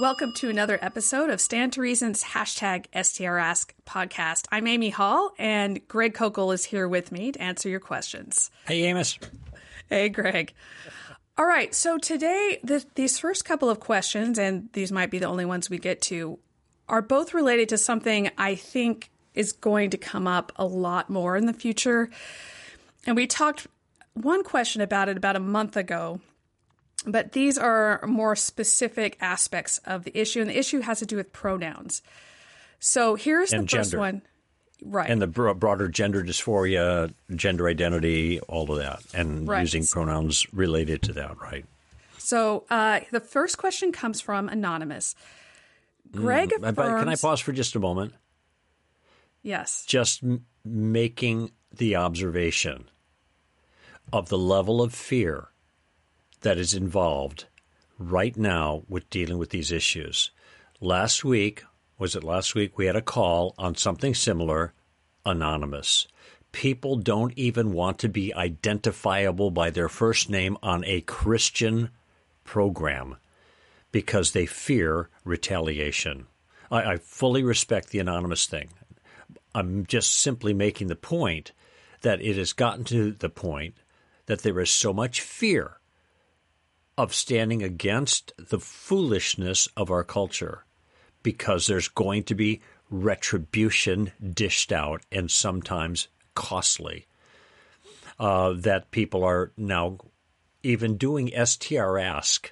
Welcome to another episode of Stand to Reason's #STRask podcast. I'm Amy Hall, and Greg Kokel is here with me to answer your questions. Hey, Amos. Hey, Greg. All right, so today, these first couple of questions, and these might be the only ones we get to, are both related to something I think is going to come up a lot more in the future. And we talked one question about it about a month ago, but these are more specific aspects of the issue, and the issue has to do with pronouns. So here's the first one. Right. And the broader gender dysphoria, gender identity, all of that, and using pronouns related to that, right? So the first question comes from Anonymous. Greg affirms... Can I pause for just a moment? Yes. Just making the observation of the level of fear that is involved right now with dealing with these issues. Last week, we had a call on something similar, anonymous. People don't even want to be identifiable by their first name on a Christian program because they fear retaliation. I fully respect the anonymous thing. I'm just simply making the point that it has gotten to the point that there is so much fear of standing against the foolishness of our culture because there's going to be retribution dished out, and sometimes costly, that people are now even doing STRask.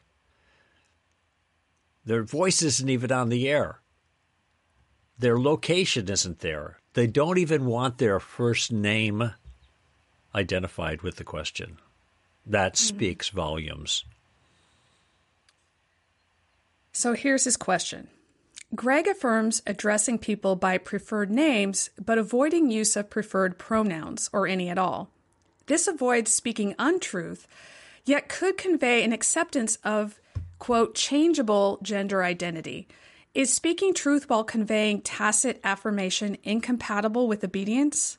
Their voice isn't even on the air. Their location isn't there. They don't even want their first name identified with the question. That speaks volumes. So here's his question. Greg affirms addressing people by preferred names, but avoiding use of preferred pronouns, or any at all. This avoids speaking untruth, yet could convey an acceptance of, quote, changeable gender identity. Is speaking truth while conveying tacit affirmation incompatible with obedience?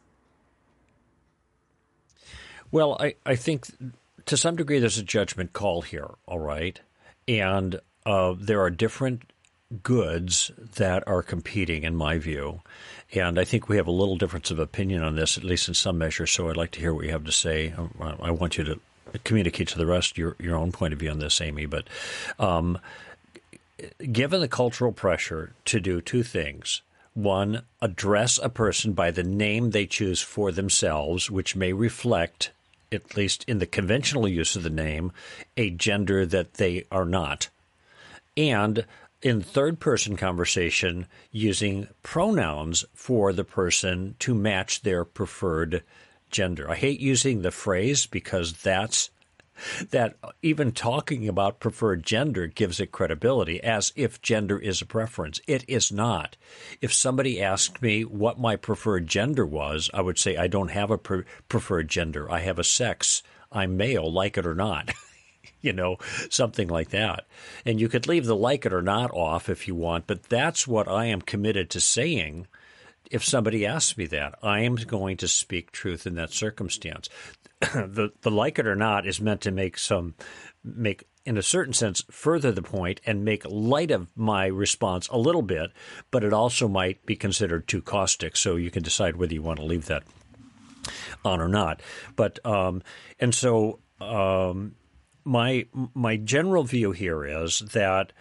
Well, I think to some degree there's a judgment call here, all right? And there are different goods that are competing, in my view. And I think we have a little difference of opinion on this, at least in some measure, so I'd like to hear what you have to say. I want you to communicate to the rest your own point of view on this, Amy. But given the cultural pressure to do two things, one, address a person by the name they choose for themselves, which may reflect, at least in the conventional use of the name, a gender that they are not. And in third-person conversation, using pronouns for the person to match their preferred gender. I hate using the phrase because that even talking about preferred gender gives it credibility, as if gender is a preference. It is not. If somebody asked me what my preferred gender was, I would say I don't have a preferred gender. I have a sex. I'm male, like it or not. Something like that. And you could leave the like it or not off if you want, but that's what I am committed to saying. If somebody asks me that, I am going to speak truth in that circumstance. The like it or not is meant to make in a certain sense, further the point and make light of my response a little bit, but it also might be considered too caustic. So you can decide whether you want to leave that on or not. But, my general view here is that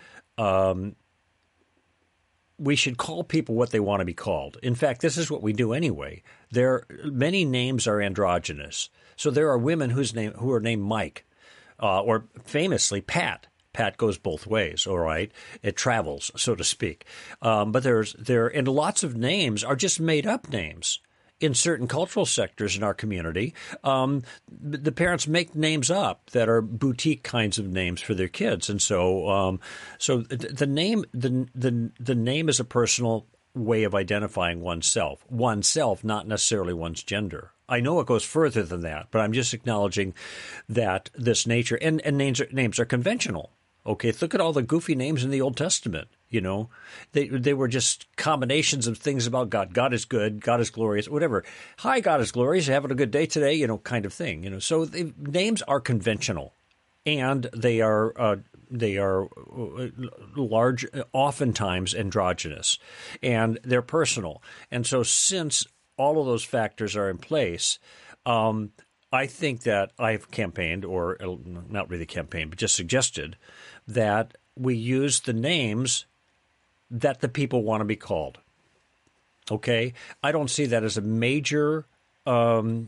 we should call people what they want to be called. In fact, this is what we do anyway. Many names are androgynous. So there are women who are named Mike, or famously Pat. Pat goes both ways, all right? It travels, so to speak. But and lots of names are just made up names. In certain cultural sectors in our community, the parents make names up that are boutique kinds of names for their kids, and so the name is a personal way of identifying oneself, not necessarily one's gender. I know it goes further than that, but I'm just acknowledging that this nature and names are conventional. Okay, look at all the goofy names in the Old Testament. They were just combinations of things about God. God is good. God is glorious. Whatever. Hi, God is glorious. Having a good day today. Kind of thing. So names are conventional. and they are large, oftentimes androgynous, and they're personal. And so since all of those factors are in place, I think that I've campaigned, or not really campaigned, but just suggested that we use the names that the people want to be called. Okay? I don't see that as a major, what's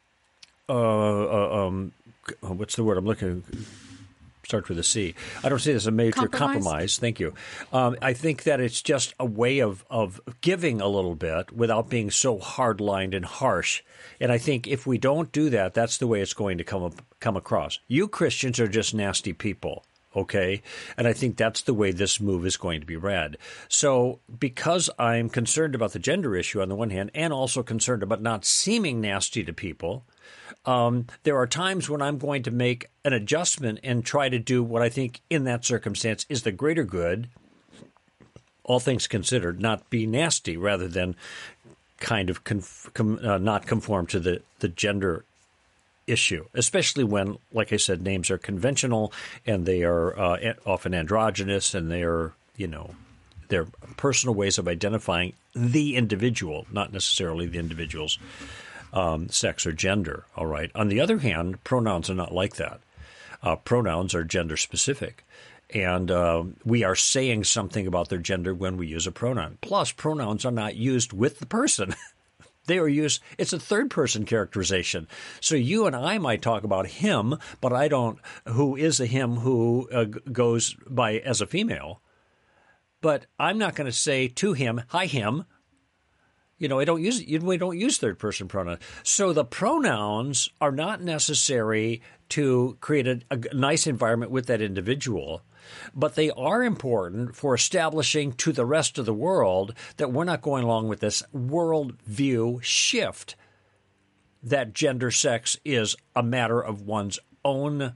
the word I'm looking for? Starts with a C. I don't see it as a major compromise. Thank you. I think that it's just a way of giving a little bit without being so hard-lined and harsh. And I think if we don't do that, that's the way it's going to come across. You Christians are just nasty people, okay? And I think that's the way this move is going to be read. So because I'm concerned about the gender issue on the one hand, and also concerned about not seeming nasty to people, there are times when I'm going to make an adjustment and try to do what I think in that circumstance is the greater good, all things considered, not be nasty rather than kind of not conform to the gender issue, especially when, like I said, names are conventional and they are often androgynous, and they are, they're personal ways of identifying the individual, not necessarily the individual's sex or gender, all right? On the other hand, pronouns are not like that. Pronouns are gender specific, and we are saying something about their gender when we use a pronoun. Plus, pronouns are not used with the person. They are used, it's a third person characterization. So you and I might talk about him, but I don't, who is a him who goes by as a female. But I'm not going to say to him, hi him. We don't use third person pronouns. So the pronouns are not necessary to create a nice environment with that individual, but they are important for establishing to the rest of the world that we're not going along with this worldview shift, that gender sex is a matter of one's own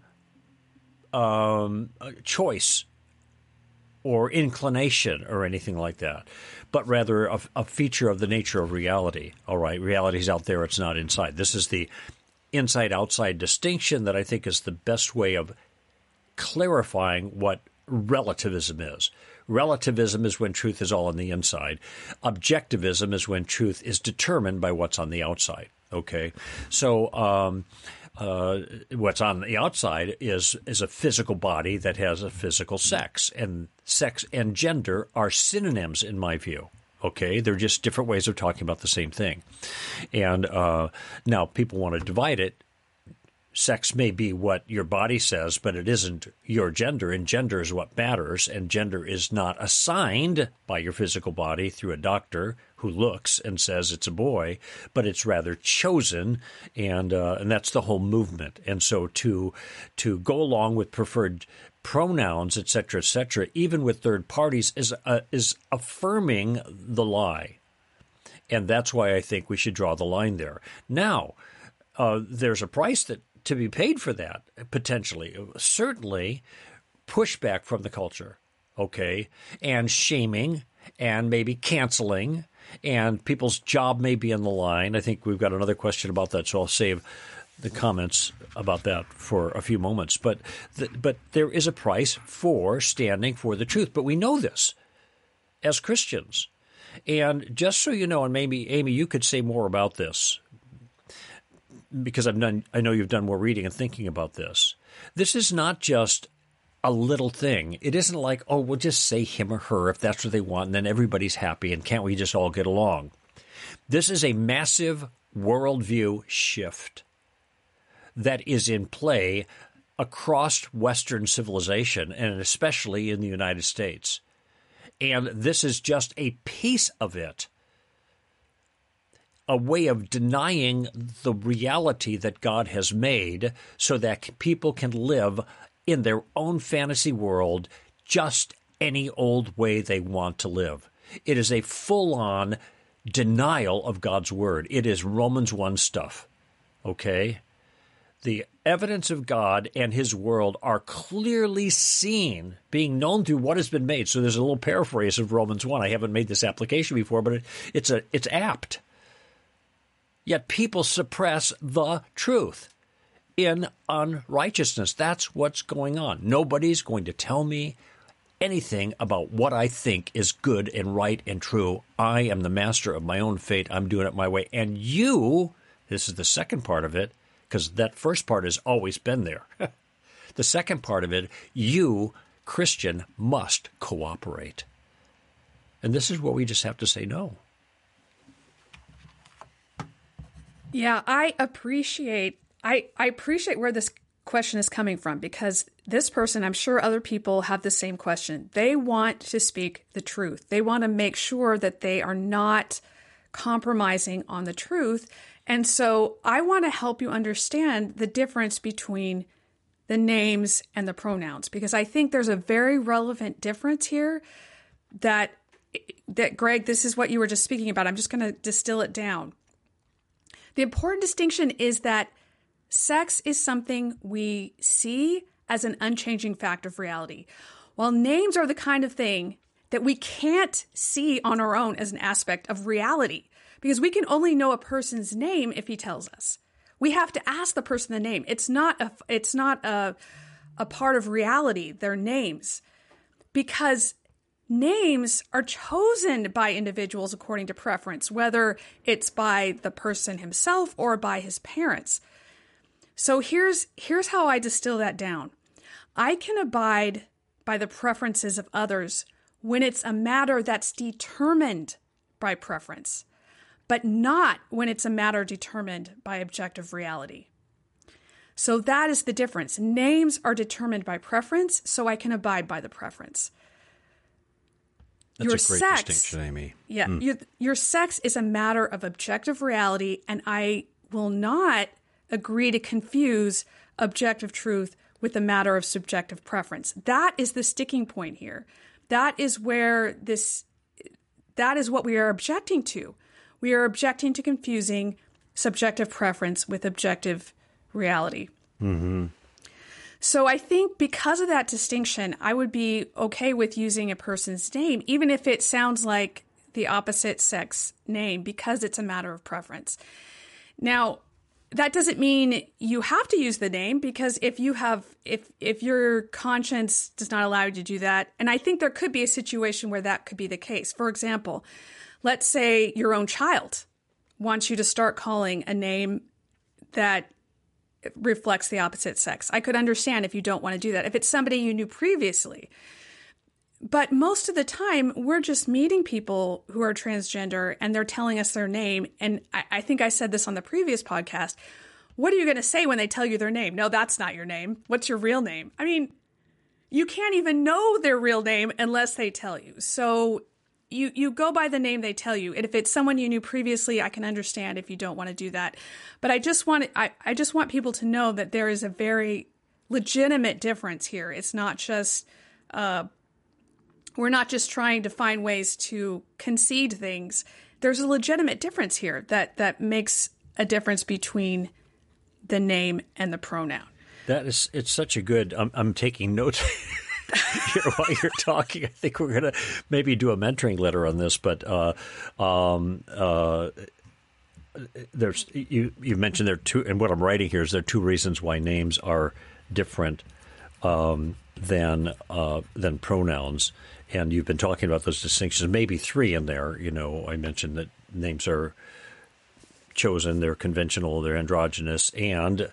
choice or inclination or anything like that, but rather a feature of the nature of reality. All right, reality is out there, it's not inside. This is the inside-outside distinction that I think is the best way of clarifying what relativism is. Relativism is when truth is all on the inside. Objectivism is when truth is determined by what's on the outside. Okay, so what's on the outside is a physical body that has a physical sex, and sex and gender are synonyms in my view. Okay, they're just different ways of talking about the same thing. And now people want to divide it. Sex may be what your body says, but it isn't your gender, and gender is what matters, and gender is not assigned by your physical body through a doctor who looks and says it's a boy, but it's rather chosen, and that's the whole movement. And so to go along with preferred pronouns, et cetera, even with third parties, is affirming the lie. And that's why I think we should draw the line there. Now, there's a price to be paid for that, potentially. Certainly pushback from the culture, okay, and shaming and maybe canceling, and people's job may be on the line. I think we've got another question about that, so I'll save the comments about that for a few moments. But there is a price for standing for the truth. But we know this as Christians. And just so you know, and maybe, Amy, you could say more about this, because I know you've done more reading and thinking about this. This is not just a little thing. It isn't like, oh, we'll just say him or her if that's what they want, and then everybody's happy, and can't we just all get along? This is a massive worldview shift that is in play across Western civilization, and especially in the United States. And this is just a piece of it. A way of denying the reality that God has made so that people can live in their own fantasy world just any old way they want to live. It is a full-on denial of God's word. It is Romans 1 stuff, okay? The evidence of God and his world are clearly seen, being known through what has been made. So there's a little paraphrase of Romans 1. I haven't made this application before, but it's apt. Yet people suppress the truth. in unrighteousness. That's what's going on. Nobody's going to tell me anything about what I think is good and right and true. I am the master of my own fate. I'm doing it my way. And you, this is the second part of it, because that first part has always been there. The second part of it, you, Christian, must cooperate. And this is what we just have to say no. Yeah, I appreciate where this question is coming from, because this person, I'm sure other people have the same question. They want to speak the truth. They want to make sure that they are not compromising on the truth. And so I want to help you understand the difference between the names and the pronouns, because I think there's a very relevant difference here that Greg, this is what you were just speaking about. I'm just going to distill it down. The important distinction is that sex is something we see as an unchanging fact of reality, while names are the kind of thing that we can't see on our own as an aspect of reality, because we can only know a person's name if he tells us. We have to ask the person the name. It's not a part of reality, their names, because names are chosen by individuals according to preference, whether it's by the person himself or by his parents. So here's how I distill that down. I can abide by the preferences of others when it's a matter that's determined by preference, but not when it's a matter determined by objective reality. So that is the difference. Names are determined by preference, so I can abide by the preference. That's a great distinction, Amy. Yeah, your sex is a matter of objective reality, and I will not agree to confuse objective truth with a matter of subjective preference. That is the sticking point here. That is what we are objecting to. We are objecting to confusing subjective preference with objective reality. Mm-hmm. So I think because of that distinction, I would be okay with using a person's name, even if it sounds like the opposite sex name, because it's a matter of preference. Now, that doesn't mean you have to use the name, because if your conscience does not allow you to do that, and I think there could be a situation where that could be the case. For example, let's say your own child wants you to start calling a name that reflects the opposite sex. I could understand if you don't want to do that, if it's somebody you knew previously. But most of the time, we're just meeting people who are transgender and they're telling us their name. And I think I said this on the previous podcast. What are you going to say when they tell you their name? No, that's not your name. What's your real name? I mean, you can't even know their real name unless they tell you. So you go by the name they tell you. And if it's someone you knew previously, I can understand if you don't want to do that. But I just want people to know that there is a very legitimate difference here. It's not just, we're not just trying to find ways to concede things. There's a legitimate difference here that makes a difference between the name and the pronoun. It's such a good, I'm taking notes here while you're talking. I think we're going to maybe do a mentoring letter on this, but there's you mentioned there are two, and what I'm writing here is there are two reasons why names are different than pronouns, and you've been talking about those distinctions. Maybe three in there. You know, I mentioned that names are chosen, they're conventional, they're androgynous, and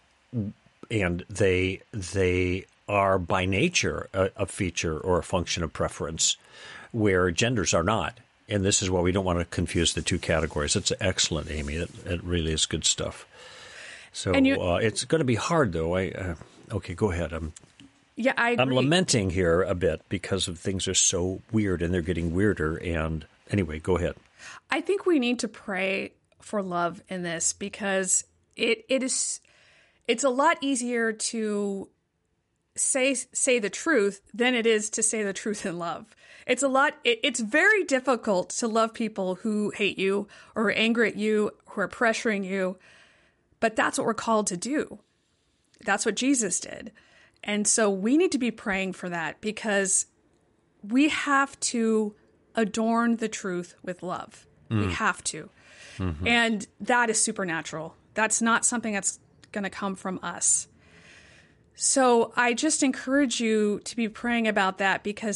they are by nature a feature or a function of preference, where genders are not. And this is why we don't want to confuse the two categories. It's excellent, Amy. It really is good stuff. So it's going to be hard, though. Okay, go ahead. Yeah, I agree. I'm lamenting here a bit because of things are so weird and they're getting weirder. And anyway, go ahead. I think we need to pray for love in this, because it's a lot easier to say the truth than it is to say the truth in love. It's very difficult to love people who hate you or are angry at you, who are pressuring you, but that's what we're called to do. That's what Jesus did. And so we need to be praying for that, because we have to adorn the truth with love. We have to. Mm-hmm. And that is supernatural. That's not something that's going to come from us. So I just encourage you to be praying about that, because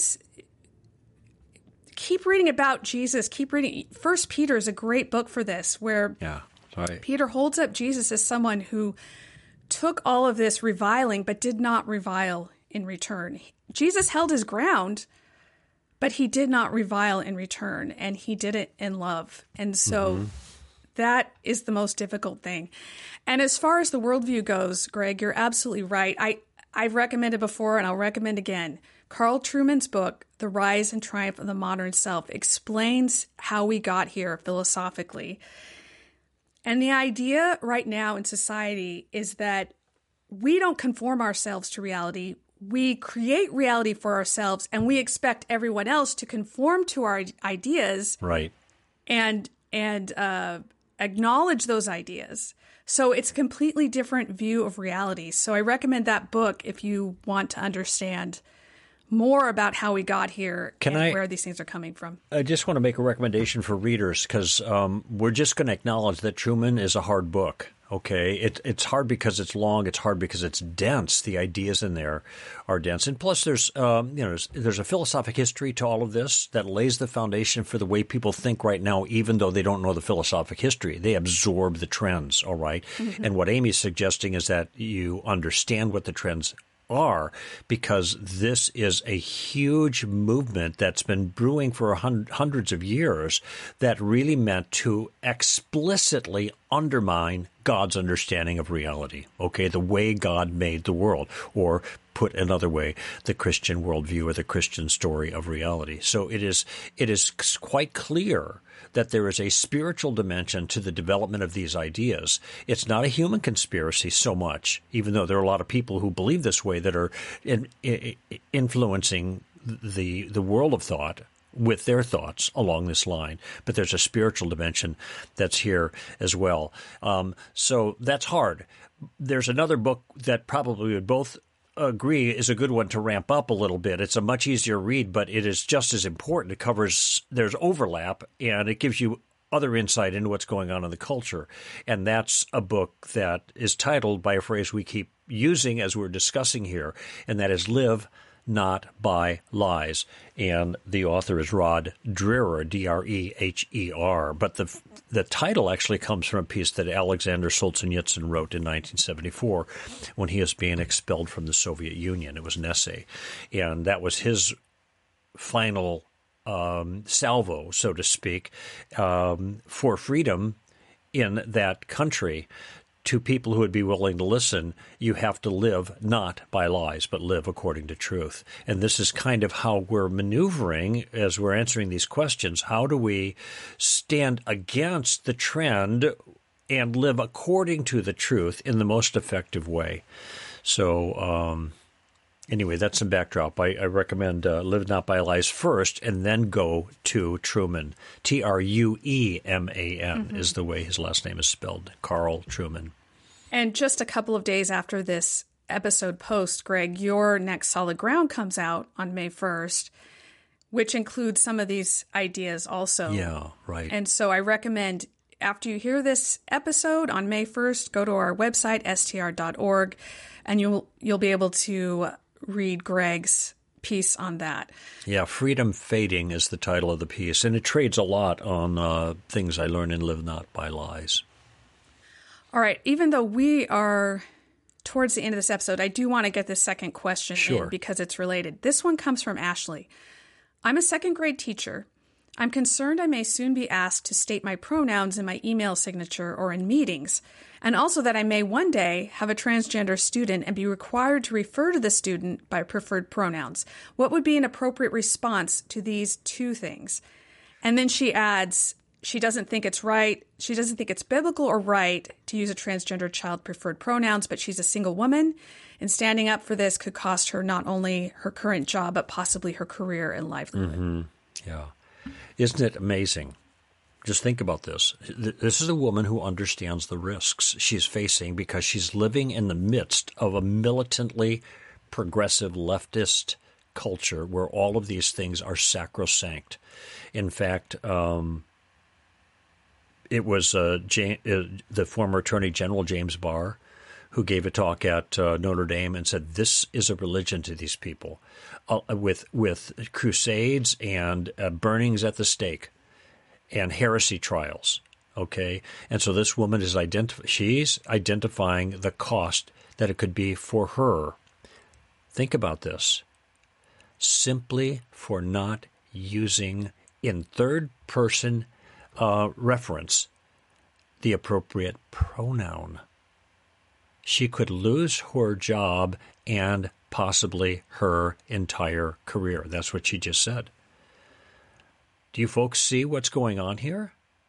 keep reading about Jesus. Keep reading. First Peter is a great book for this, where Peter holds up Jesus as someone who took all of this reviling, but did not revile in return. Jesus held his ground, but he did not revile in return, and he did it in love. And so that is the most difficult thing. And as far as the worldview goes, Greg, you're absolutely right. I've recommended before, and I'll recommend again, Carl Trueman's book, The Rise and Triumph of the Modern Self, explains how we got here philosophically. And the idea right now in society is that we don't conform ourselves to reality. We create reality for ourselves, and we expect everyone else to conform to our ideas, right? And acknowledge those ideas. So it's a completely different view of reality. So I recommend that book if you want to understand more about how we got here where these things are coming from. I just want to make a recommendation for readers, because we're just going to acknowledge that Trueman is a hard book. Okay, it's hard because it's long. It's hard because it's dense. The ideas in there are dense, and plus there's there's a philosophic history to all of this that lays the foundation for the way people think right now, even though they don't know the philosophic history. They absorb the trends. All right, and what Amy's suggesting is that you understand what the trends are, because this is a huge movement that's been brewing for hundreds of years that really meant to explicitly undermine God's understanding of reality, okay, the way God made the world, or put another way, the Christian worldview or the Christian story of reality. So it is quite clear that there is a spiritual dimension to the development of these ideas. It's not a human conspiracy so much, even though there are a lot of people who believe this way that are influencing the world of thought with their thoughts along this line. But there's a spiritual dimension that's here as well. So that's hard. There's another book that probably would both agree is a good one to ramp up a little bit. It's a much easier read, but it is just as important. It covers, there's overlap, and it gives you other insight into what's going on in the culture. And that's a book that is titled by a phrase we keep using as we're discussing here, and that is Live Not by Lies. And the author is Rod Dreher, Dreher. But the title actually comes from a piece that Alexander Solzhenitsyn wrote in 1974 when he was being expelled from the Soviet Union. It was an essay. And that was his final salvo, so to speak, for freedom in that country. To people who would be willing to listen, you have to live not by lies, but live according to truth. And this is kind of how we're maneuvering as we're answering these questions. How do we stand against the trend and live according to the truth in the most effective way? So anyway, that's some backdrop. I recommend Live Not by Lies first, and then go to Trueman. Trueman is the way his last name is spelled, Carl Trueman. And just a couple of days after this episode post, Greg, your next Solid Ground comes out on May 1st, which includes some of these ideas also. Yeah, right. And so I recommend, after you hear this episode on May 1st, go to our website, str.org, and you'll be able to read Greg's piece on that. Yeah, Freedom Fading is the title of the piece, and it trades a lot on things I learned in Live Not by Lies. All right, even though we are towards the end of this episode, I do want to get this second question in because it's related. This one comes from Ashley. I'm a second grade teacher. I'm concerned I may soon be asked to state my pronouns in my email signature or in meetings, and also that I may one day have a transgender student and be required to refer to the student by preferred pronouns. What would be an appropriate response to these two things? And then she adds, she doesn't think it's right. She doesn't think it's biblical or right to use a transgender child preferred pronouns, but she's a single woman, and standing up for this could cost her not only her current job, but possibly her career and livelihood. Mm-hmm. Yeah. Isn't it amazing? Just think about this. This is a woman who understands the risks she's facing because she's living in the midst of a militantly progressive leftist culture where all of these things are sacrosanct. In fact, it was the former Attorney General James Barr who gave a talk at Notre Dame and said, this is a religion to these people, with crusades and burnings at the stake and heresy trials. Okay, and so this woman is she's identifying the cost that it could be for her. Think about this. Simply for not using in third person reference the appropriate pronoun. She could lose her job and possibly her entire career. That's what she just said. Do you folks see what's going on here?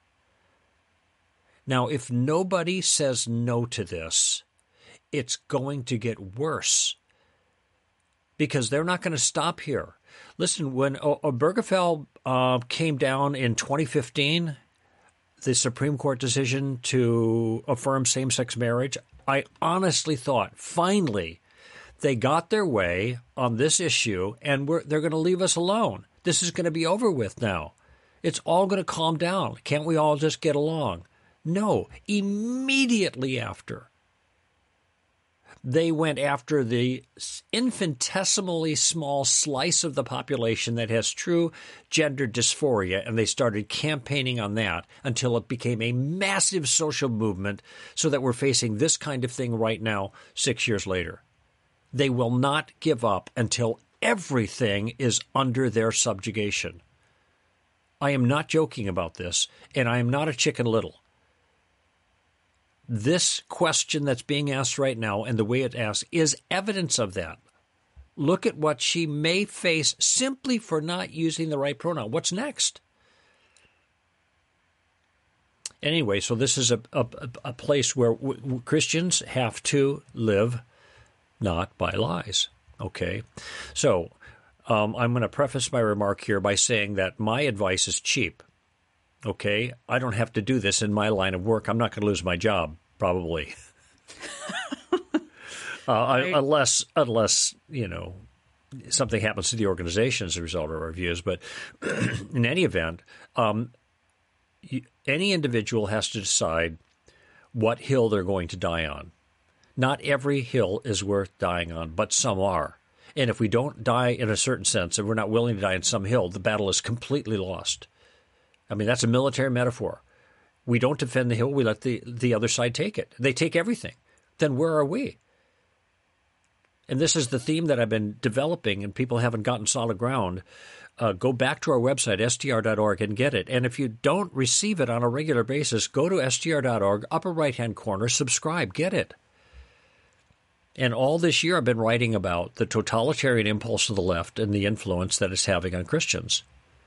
Now, if nobody says no to this, it's going to get worse, because they're not going to stop here. Listen, when Obergefell came down in 2015, the Supreme Court decision to affirm same-sex marriage, I honestly thought, finally, they got their way on this issue, and they're going to leave us alone. This is going to be over with now. It's all going to calm down. Can't we all just get along? No, immediately after, they went after the infinitesimally small slice of the population that has true gender dysphoria, and they started campaigning on that until it became a massive social movement, so that we're facing this kind of thing right now, 6 years later. They will not give up until everything is under their subjugation. I am not joking about this, and I am not a Chicken Little. This question that's being asked right now and the way it's asked is evidence of that. Look at what she may face simply for not using the right pronoun. What's next? Anyway, so this is a place where Christians have to live not by lies. Okay? So I'm going to preface my remark here by saying that my advice is cheap. Okay, I don't have to do this in my line of work. I'm not going to lose my job, probably, right. unless something happens to the organization as a result of our views. But in any event, any individual has to decide what hill they're going to die on. Not every hill is worth dying on, but some are. And if we don't die in a certain sense, and we're not willing to die on some hill, the battle is completely lost. I mean, that's a military metaphor. We don't defend the hill. We let the other side take it. They take everything. Then where are we? And this is the theme that I've been developing, and people haven't gotten solid ground. Go back to our website, str.org, and get it. And if you don't receive it on a regular basis, go to str.org, upper right-hand corner, subscribe, get it. And all this year I've been writing about the totalitarian impulse of the left and the influence that it's having on Christians.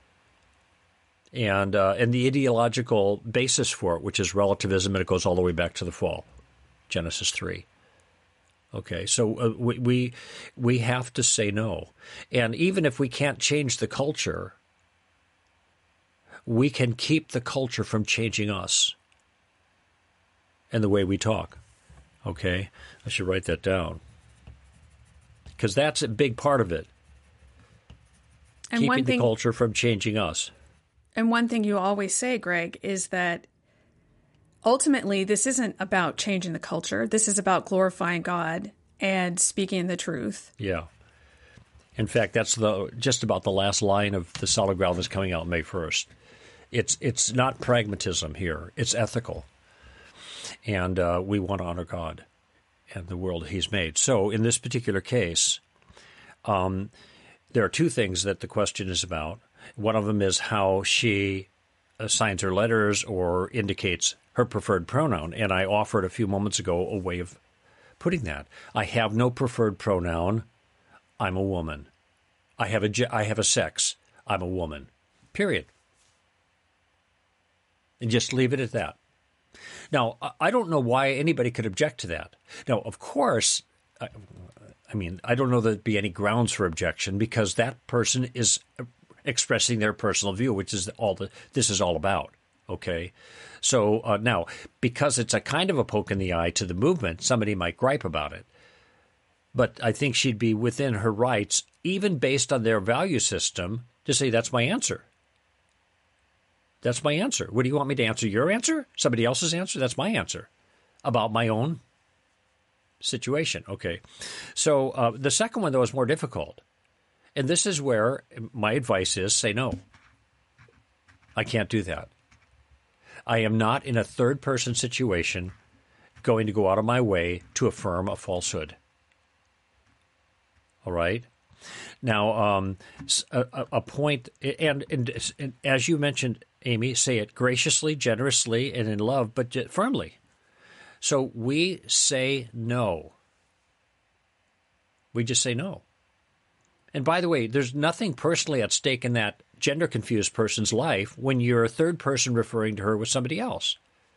And the ideological basis for it, which is relativism, and it goes all the way back to the fall, Genesis 3. Okay, so we have to say no. And even if we can't change the culture, we can keep the culture from changing us and the way we talk. Okay, I should write that down, because that's a big part of it. And keeping the culture from changing us. And one thing you always say, Greg, is that ultimately this isn't about changing the culture. This is about glorifying God and speaking the truth. Yeah. In fact, that's just about the last line of the Solid Ground that's coming out May 1st. It's not pragmatism here. It's ethical. And we want to honor God and the world He's made. So in this particular case, there are two things that the question is about. One of them is how she signs her letters or indicates her preferred pronoun. And I offered a few moments ago a way of putting that. I have no preferred pronoun. I'm a woman. I have a sex. I'm a woman. Period. And just leave it at that. Now, I don't know why anybody could object to that. Now, of course, I mean, I don't know there'd be any grounds for objection, because that person is expressing their personal view, which is this is all about. Okay, so now, because it's a kind of a poke in the eye to the movement, somebody might gripe about it. But I think she'd be within her rights, even based on their value system, to say that's my answer. That's my answer. What do you want me to answer? Your answer? Somebody else's answer? That's my answer about my own situation. Okay. So the second one, though, is more difficult. And this is where my advice is say no. I can't do that. I am not in a third-person situation going to go out of my way to affirm a falsehood. All right? Now, a point, and as you mentioned, Amy, say it graciously, generously, and in love, but firmly. So we say no. We just say no. And by the way, there's nothing personally at stake in that gender-confused person's life when you're a third person referring to her with somebody else.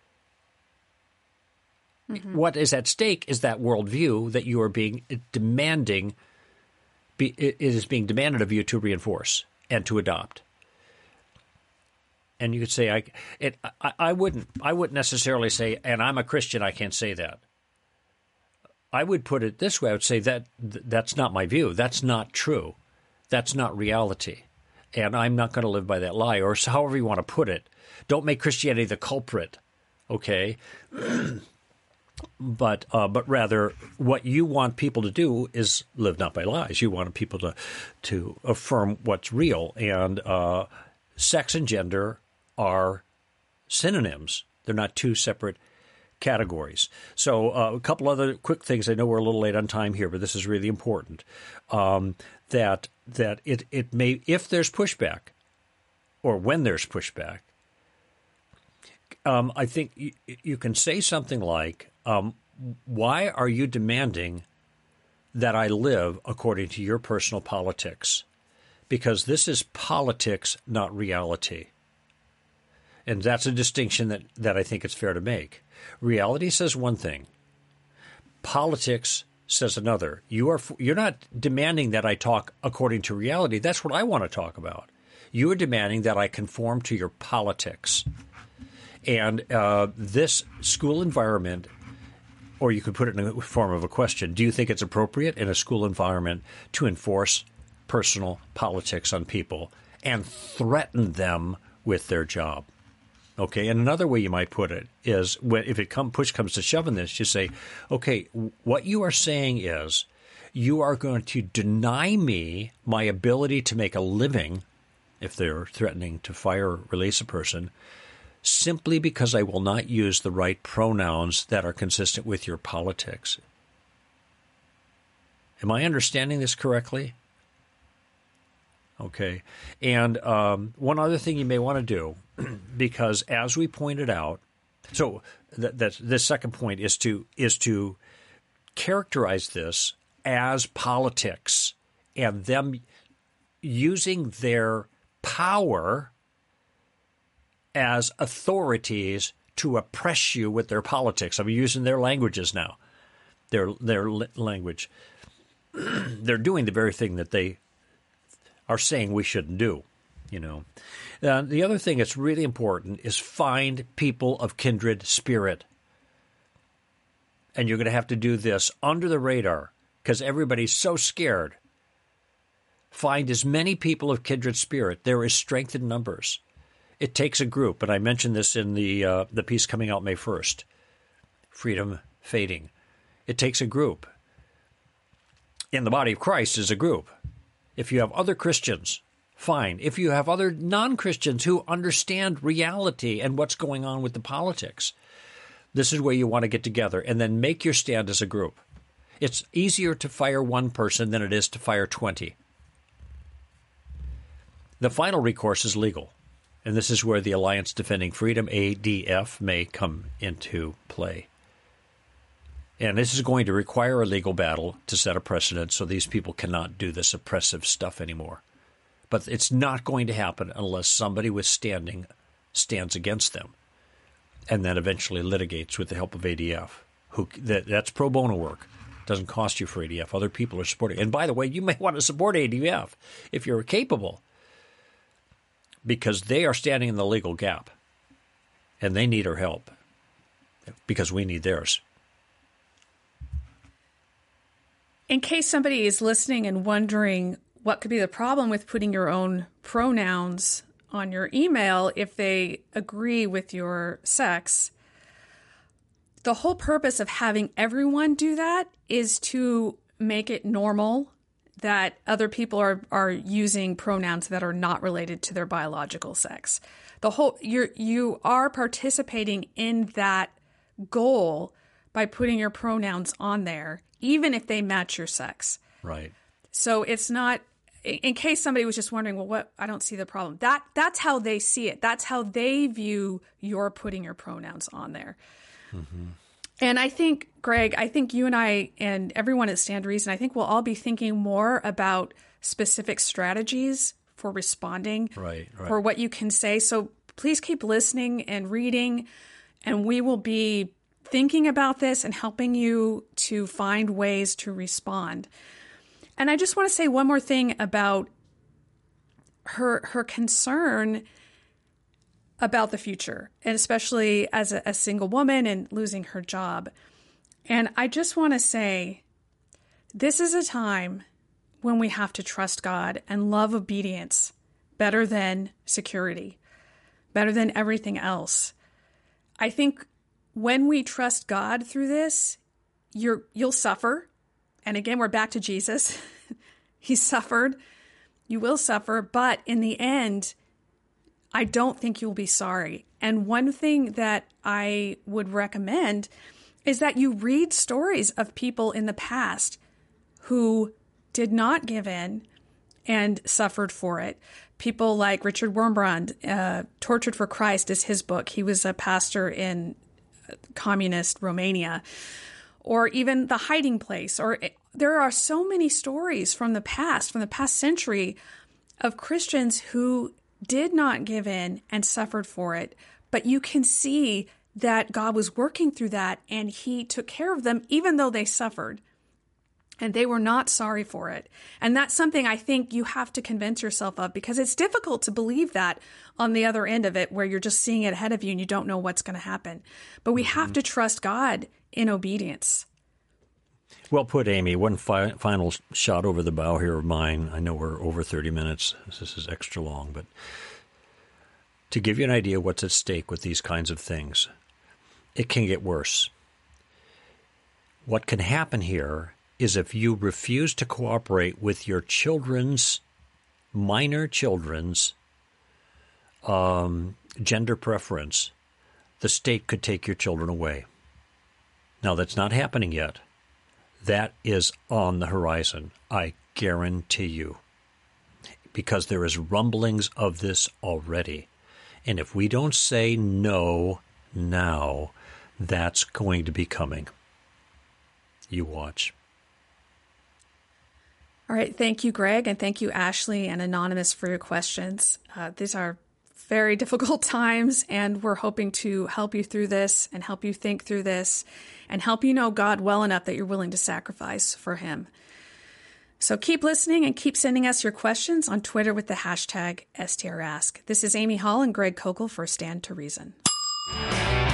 Mm-hmm. What is at stake is that worldview that you are being demanding. It is being demanded of you to reinforce and to adopt. And you could say, I wouldn't necessarily say, and I'm a Christian, I can't say that. I would put it this way. I would say that's not my view. That's not true. That's not reality. And I'm not going to live by that lie, or however you want to put it. Don't make Christianity the culprit, okay? But rather, what you want people to do is live not by lies. You want people to affirm what's real. And sex and gender are synonyms. They're not two separate categories. So a couple other quick things. I know we're a little late on time here, but this is really important. That it may, if there's pushback, or when there's pushback, I think you can say something like, why are you demanding that I live according to your personal politics? Because this is politics, not reality. And that's a distinction that I think it's fair to make. Reality says one thing. Politics says another. You're not demanding that I talk according to reality. That's what I want to talk about. You are demanding that I conform to your politics. And this school environment, or you could put it in the form of a question, do you think it's appropriate in a school environment to enforce personal politics on people and threaten them with their job? Okay, and another way you might put it is, if push comes to shove in this, you say, okay, what you are saying is you are going to deny me my ability to make a living, if they're threatening to fire or release a person, simply because I will not use the right pronouns that are consistent with your politics. Am I understanding this correctly? Okay. And one other thing you may want to do, because as we pointed out, so the second point is to characterize this as politics and them using their power as authorities to oppress you with their politics. I'm using their languages now, their language. They're doing the very thing that they are saying we shouldn't do, you know. The other thing that's really important is find people of kindred spirit. And you're going to have to do this under the radar because everybody's so scared. Find as many people of kindred spirit. There is strength in numbers. It takes a group, and I mentioned this in the piece coming out May 1st, Freedom Fading. It takes a group. In the body of Christ is a group. If you have other Christians, fine. If you have other non-Christians who understand reality and what's going on with the politics, this is where you want to get together and then make your stand as a group. It's easier to fire one person than it is to fire 20. The final recourse is legal. And this is where the Alliance Defending Freedom, ADF, may come into play. And this is going to require a legal battle to set a precedent so these people cannot do this oppressive stuff anymore. But it's not going to happen unless somebody with standing stands against them and then eventually litigates with the help of ADF. That's pro bono work. It doesn't cost you for ADF. Other people are supporting. And by the way, you may want to support ADF if you're capable, because they are standing in the legal gap, and they need our help because we need theirs. In case somebody is listening and wondering what could be the problem with putting your own pronouns on your email if they agree with your sex, the whole purpose of having everyone do that is to make it normal that other people are using pronouns that are not related to their biological sex. You are participating in that goal by putting your pronouns on there, even if they match your sex. Right. So it's not, in case somebody was just wondering, well, what? I don't see the problem. That's how they see it. That's how they view your putting your pronouns on there. Mm-hmm. And I think, Greg, you and I and everyone at Stand to Reason, I think we'll all be thinking more about specific strategies for responding, right. for what you can say. So please keep listening and reading, and we will be thinking about this and helping you to find ways to respond. And I just want to say one more thing about her concern about the future, and especially as a single woman and losing her job. And I just want to say, this is a time when we have to trust God and love obedience better than security, better than everything else. I think when we trust God through this, you'll suffer. And again, we're back to Jesus. He suffered. You will suffer, but in the end, I don't think you'll be sorry. And one thing that I would recommend is that you read stories of people in the past who did not give in and suffered for it. People like Richard Wurmbrand, Tortured for Christ is his book. He was a pastor in communist Romania. Or even The Hiding Place. Or there are so many stories from the past century, of Christians who did not give in and suffered for it, but you can see that God was working through that and he took care of them even though they suffered, and they were not sorry for it. And that's something I think you have to convince yourself of, because it's difficult to believe that on the other end of it, where you're just seeing it ahead of you and you don't know what's going to happen. But we have to trust God in obedience. Well put, Amy. One final shot over the bow here of mine. I know we're over 30 minutes. This is extra long, but to give you an idea what's at stake with these kinds of things, it can get worse. What can happen here is if you refuse to cooperate with your minor children's gender preference, the state could take your children away. Now, that's not happening yet. That is on the horizon, I guarantee you, because there is rumblings of this already. And if we don't say no now, that's going to be coming. You watch. All right. Thank you, Greg. And thank you, Ashley and Anonymous, for your questions. These are very difficult times, and we're hoping to help you through this and help you think through this and help you know God well enough that you're willing to sacrifice for him. So keep listening and keep sending us your questions on Twitter with the hashtag STRask. This is Amy Hall and Greg Kokel for Stand to Reason.